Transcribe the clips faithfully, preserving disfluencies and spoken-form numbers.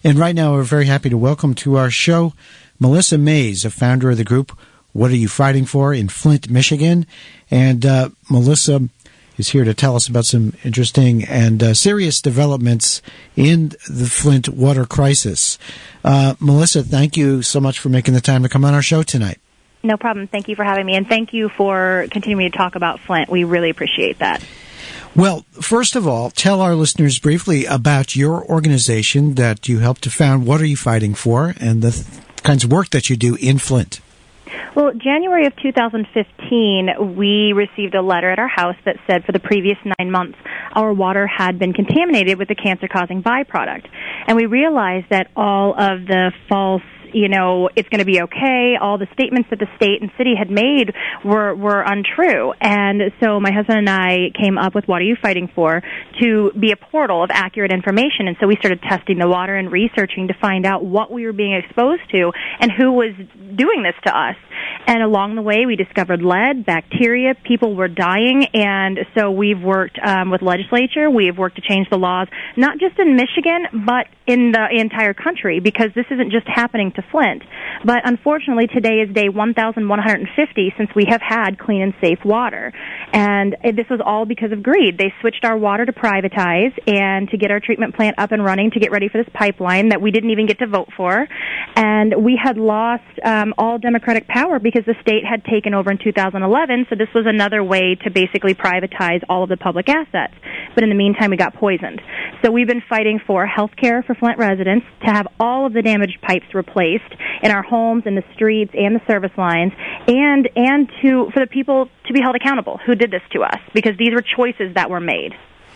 And right now we're very happy to welcome to our show Melissa Mays, a founder of the group What Are You Fighting For in Flint, Michigan. And uh, Melissa is here to tell us about some interesting and uh, serious developments in the Flint water crisis. Uh, Melissa, thank you so much for making the time to come on our show tonight. No problem. Thank you for having me, and thank you for continuing to talk about Flint. We really appreciate that. Well, first of all, tell our listeners briefly about your organization that you helped to found. What Are You Fighting For, and the th- kinds of work that you do in Flint. Well, January of two thousand fifteen, we received a letter at our house that said for the previous nine months, our water had been contaminated with a cancer-causing byproduct. And we realized that all of the false you know, it's going to be okay. All the statements that the state and city had made were, were untrue. And so my husband and I came up with What Are You Fighting For to be a portal of accurate information. And so we started testing the water and researching to find out what we were being exposed to and who was doing this to us. And along the way, we discovered lead, bacteria, people were dying. And so we've worked um, with legislature. We've worked to change the laws, not just in Michigan, but in the entire country, because this isn't just happening to Flint. But unfortunately, today is day one thousand one hundred fifty since we have had clean and safe water. And this was all because of greed. They switched our water to privatize and to get our treatment plant up and running to get ready for this pipeline that we didn't even get to vote for. And we had lost um, all democratic power because the state had taken over in two thousand eleven, so this was another way to basically privatize all of the public assets. But in the meantime, we got poisoned. So we've been fighting for health care for Flint residents, to have all of the damaged pipes replaced in our homes, in the streets, and the service lines, and and to for the people to be held accountable who did this to us, because these were choices that were made.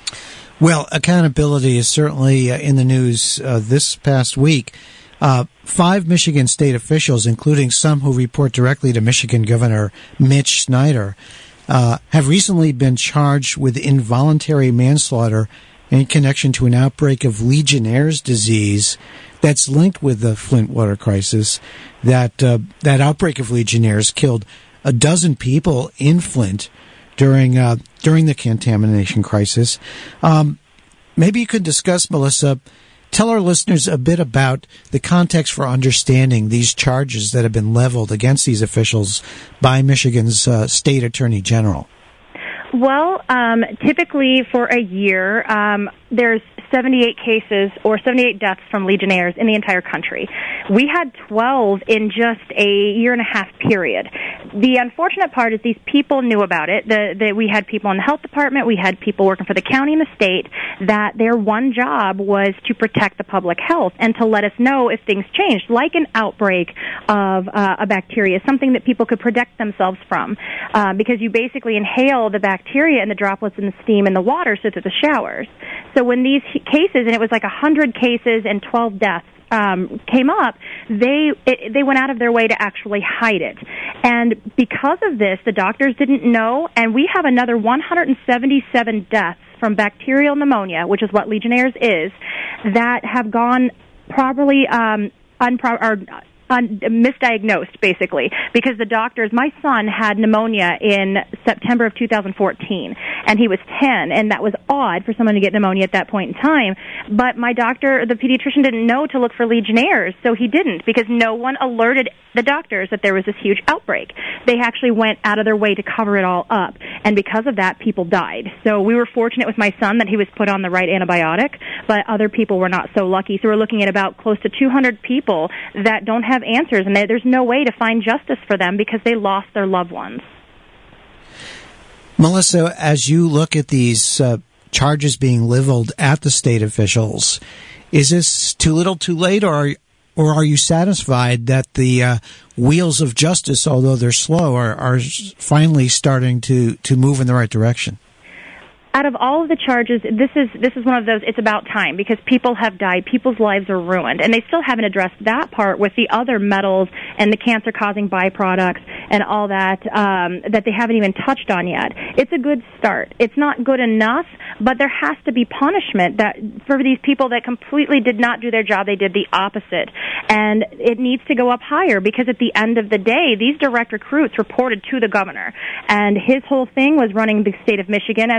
Well, accountability is certainly uh, in the news uh, this past week. Uh, five Michigan state officials, including some who report directly to Michigan Governor Mitch Snyder, uh, have recently been charged with involuntary manslaughter in connection to an outbreak of Legionnaire's disease that's linked with the Flint water crisis. That uh, that outbreak of Legionnaire's killed a dozen people in Flint during uh, during the contamination crisis. Um, maybe you could discuss, Melissa, tell our listeners a bit about the context for understanding these charges that have been leveled against these officials by Michigan's uh, state attorney general. Well, um, typically for a year, um, there's seventy-eight cases or seventy-eight deaths from Legionnaires in the entire country. We had twelve in just a year and a half period. The unfortunate part is these people knew about it. The, the, we had people in the health department, we had people working for the county and the state, that their one job was to protect the public health and to let us know if things changed, like an outbreak of uh, a bacteria, something that people could protect themselves from, uh, because you basically inhale the bacteria and the droplets and the steam in the water so through the showers. So when these cases, and it was like one hundred cases and twelve deaths, Um, came up, they it, they went out of their way to actually hide it. And because of this, the doctors didn't know, and we have another one hundred seventy-seven deaths from bacterial pneumonia, which is what Legionnaire's is, that have gone probably um, unpro- or Un- misdiagnosed, basically, because the doctors, my son had pneumonia in September of two thousand fourteen, and he was ten, and that was odd for someone to get pneumonia at that point in time, but my doctor, the pediatrician, didn't know to look for Legionnaires, so he didn't, because no one alerted the doctors that there was this huge outbreak. They actually went out of their way to cover it all up, and because of that, people died. So we were fortunate with my son that he was put on the right antibiotic, but other people were not so lucky. So we're looking at about close to two hundred people that don't have answers, and they, there's no way to find justice for them because they lost their loved ones. Melissa, as you look at these uh, charges being leveled at the state officials, is this too little too late, or are, or are you satisfied that the uh, wheels of justice, although they're slow, are, are finally starting to, to move in the right direction? Out of all of the charges, this is this is one of those, it's about time, because people have died, people's lives are ruined, and they still haven't addressed that part with the other metals and the cancer-causing byproducts and all that um, that they haven't even touched on yet. It's a good start. It's not good enough, but there has to be punishment that for these people that completely did not do their job. They did the opposite, and it needs to go up higher, because at the end of the day, these direct recruits reported to the governor, and his whole thing was running the state of Michigan as a business.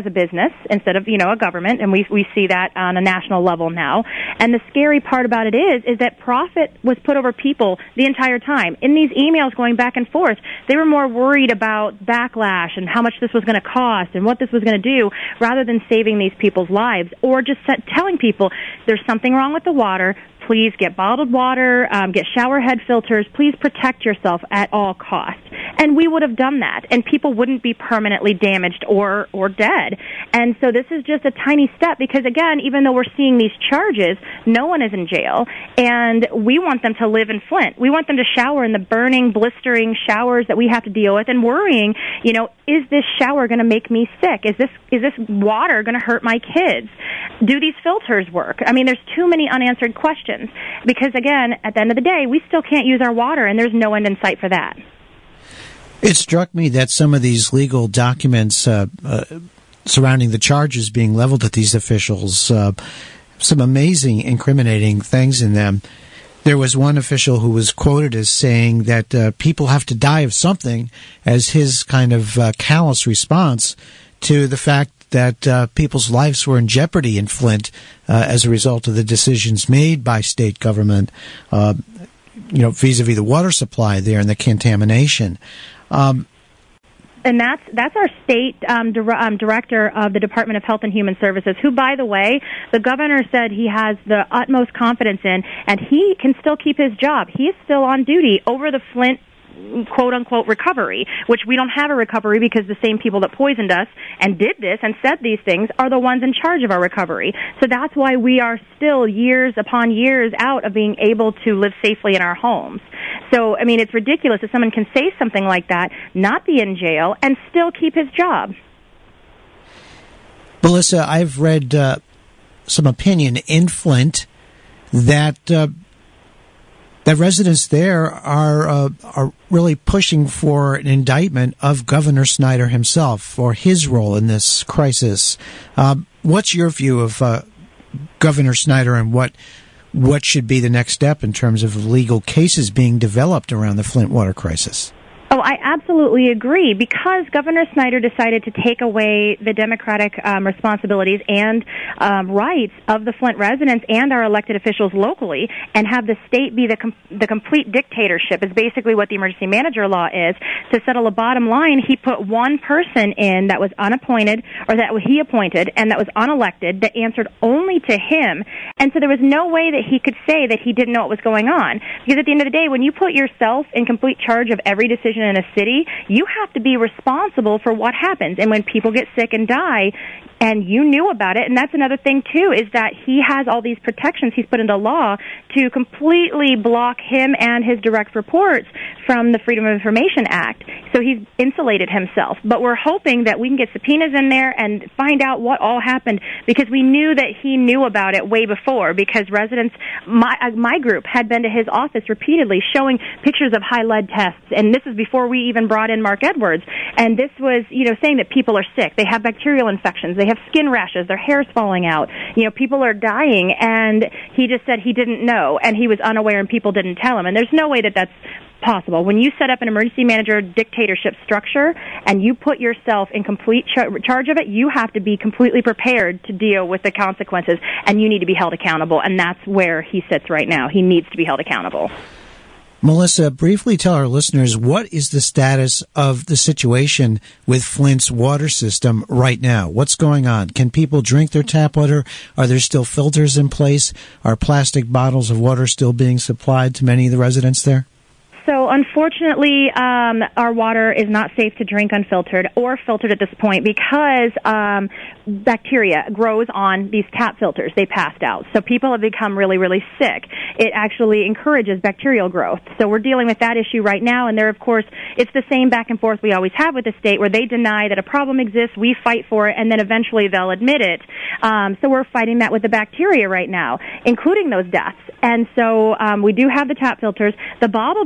business instead of, you know, a government, and we we see that on a national level now. And the scary part about it is, is that profit was put over people the entire time. In these emails going back and forth, they were more worried about backlash and how much this was going to cost and what this was going to do, rather than saving these people's lives, or just telling people there's something wrong with the water. Please get bottled water, um, get shower head filters. Please protect yourself at all costs. And we would have done that, and people wouldn't be permanently damaged or, or dead. And so this is just a tiny step because, again, even though we're seeing these charges, no one is in jail, and we want them to live in Flint. We want them to shower in the burning, blistering showers that we have to deal with and worrying, you know, is this shower going to make me sick? Is this, is this water going to hurt my kids? Do these filters work? I mean, there's too many unanswered questions. Because, again, at the end of the day, we still can't use our water, and there's no end in sight for that. It struck me that some of these legal documents uh, uh, surrounding the charges being leveled at these officials, uh, some amazing, incriminating things in them. There was one official who was quoted as saying that uh, people have to die of something as his kind of uh, callous response to the fact that uh, people's lives were in jeopardy in Flint uh, as a result of the decisions made by state government, uh, you know, vis-a-vis the water supply there and the contamination. Um, and that's that's our state um, dir- um, director of the Department of Health and Human Services, who, by the way, the governor said he has the utmost confidence in, and he can still keep his job. He is still on duty over the Flint quote-unquote recovery, which we don't have a recovery because the same people that poisoned us and did this and said these things are the ones in charge of our recovery. So that's why we are still years upon years out of being able to live safely in our homes. So, I mean, it's ridiculous that someone can say something like that, not be in jail, and still keep his job. Melissa, I've read uh, some opinion in Flint that uh, that residents there are uh, are really pushing for an indictment of Governor Snyder himself for his role in this crisis. Um, what's your view of uh, Governor Snyder and what what should be the next step in terms of legal cases being developed around the Flint water crisis? Oh, I absolutely agree. Because Governor Snyder decided to take away the democratic um, responsibilities and um, rights of the Flint residents and our elected officials locally, and have the state be the com- the complete dictatorship, is basically what the emergency manager law is. To settle a bottom line, he put one person in that was unappointed, or that he appointed, and that was unelected, that answered only to him. And so there was no way that he could say that he didn't know what was going on. Because at the end of the day, when you put yourself in complete charge of every decision in a city, you have to be responsible for what happens. And when people get sick and die, and you knew about it, and that's another thing, too, is that he has all these protections he's put into law to completely block him and his direct reports from the Freedom of Information Act. So he's insulated himself. But we're hoping that we can get subpoenas in there and find out what all happened, because we knew that he knew about it way before, because residents, my, uh, my group, had been to his office repeatedly showing pictures of high lead tests, and this is before we even brought in Mark Edwards. And this was, you know, saying that people are sick. They have bacterial infections. They have skin rashes. Their hair's falling out. You know, people are dying. And he just said he didn't know, and he was unaware, and people didn't tell him. And there's no way that that's possible. When you set up an emergency manager dictatorship structure and you put yourself in complete char- charge of it, you have to be completely prepared to deal with the consequences, and you need to be held accountable. And that's where he sits right now. He needs to be held accountable. Melissa, briefly tell our listeners, what is the status of the situation with Flint's water system right now? What's going on? Can people drink their tap water? Are there still filters in place? Are plastic bottles of water still being supplied to many of the residents there? So, unfortunately, um, our water is not safe to drink unfiltered or filtered at this point, because um, bacteria grows on these tap filters they passed out. So people have become really, really sick. It actually encourages bacterial growth. So we're dealing with that issue right now, and there, of course, it's the same back and forth we always have with the state, where they deny that a problem exists, we fight for it, and then eventually they'll admit it. Um, so we're fighting that with the bacteria right now, including those deaths. And so um, we do have the tap filters. The bottled water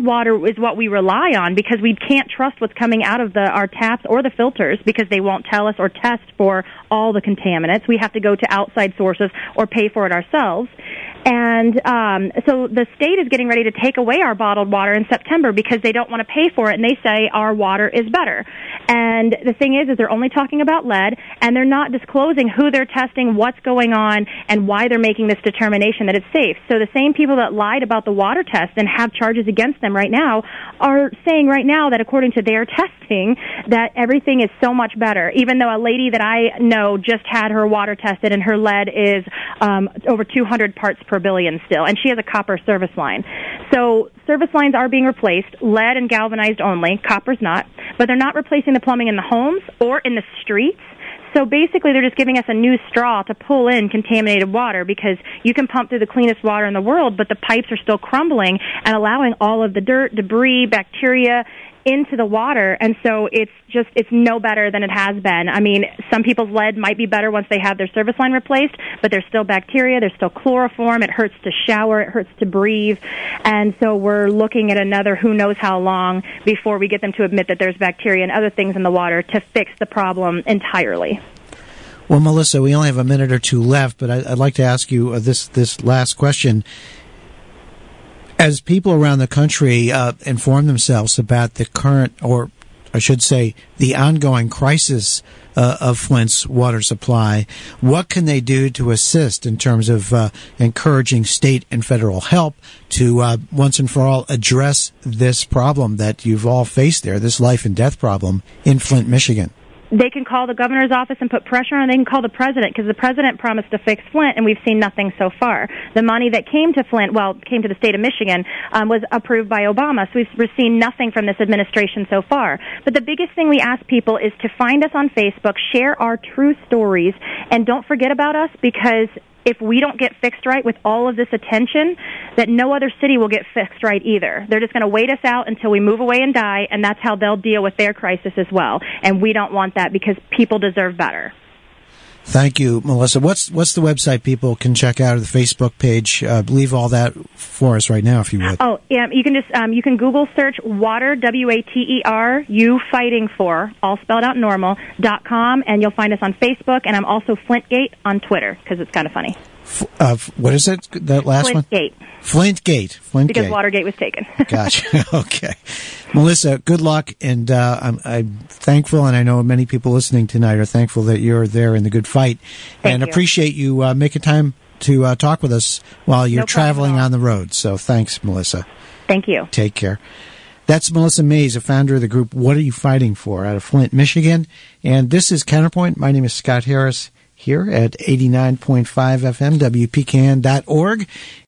is what we rely on because we can't trust what's coming out of the our taps or the filters because they won't tell us or test for all the contaminants. We have to go to outside sources or pay for it ourselves. And um, so the state is getting ready to take away our bottled water in September because they don't want to pay for it, and they say our water is better. And the thing is, is they're only talking about lead, and they're not disclosing who they're testing, what's going on, and why they're making this determination that it's safe. So the same people that lied about the water test and have charges against them right now are saying right now that according to their testing, that everything is so much better, even though a lady that I know just had her water tested and her lead is um, over two hundred parts per billion still, and she has a copper service line. So service lines are being replaced, lead and galvanized only, copper's not, but they're not replacing the plumbing in the homes or in the streets. So basically they're just giving us a new straw to pull in contaminated water because you can pump through the cleanest water in the world, but the pipes are still crumbling and allowing all of the dirt, debris, bacteria into the water, and so it's just, it's no better than it has been. I mean, some people's lead might be better once they have their service line replaced, but there's still bacteria, there's still chloroform, it hurts to shower, it hurts to breathe, and so we're looking at another who knows how long before we get them to admit that there's bacteria and other things in the water to fix the problem entirely. Well, Melissa, we only have a minute or two left, but I'd like to ask you this, this last question. As people around the country uh, inform themselves about the current, or I should say, the ongoing crisis uh, of Flint's water supply, what can they do to assist in terms of uh, encouraging state and federal help to uh, once and for all address this problem that you've all faced there, this life and death problem in Flint, Michigan? They can call the governor's office and put pressure on. They can call the president because the president promised to fix Flint, and we've seen nothing so far. The money that came to Flint, well, came to the state of Michigan, um, was approved by Obama, so we've, we've seen nothing from this administration so far. But the biggest thing we ask people is to find us on Facebook, share our true stories, and don't forget about us because if we don't get fixed right with all of this attention, that no other city will get fixed right either. They're just going to wait us out until we move away and die, and that's how they'll deal with their crisis as well. And we don't want that because people deserve better. Thank you, Melissa. What's what's the website people can check out, or the Facebook page? Uh, leave all that for us right now, if you would. Oh, yeah, you can just um, you can Google search water, W A T E R, you fighting for, all spelled out normal, dot com, and you'll find us on Facebook, and I'm also Flintgate on Twitter, because it's kind of funny. F- uh, what is it, that last Flintgate. one? Flintgate. Flintgate. Flintgate. Because Watergate was taken. Gotcha. Okay. Melissa, good luck, and uh, I'm, I'm thankful, and I know many people listening tonight are thankful that you're there in the good fight, Thank and you. appreciate you uh, making time to uh, talk with us while you're No problem traveling at all. on the road. So thanks, Melissa. Thank you. Take care. That's Melissa Mays, a founder of the group What Are You Fighting For? Out of Flint, Michigan. And this is Counterpoint. My name is Scott Harris here at eighty-nine point five F M, W P K N dot org.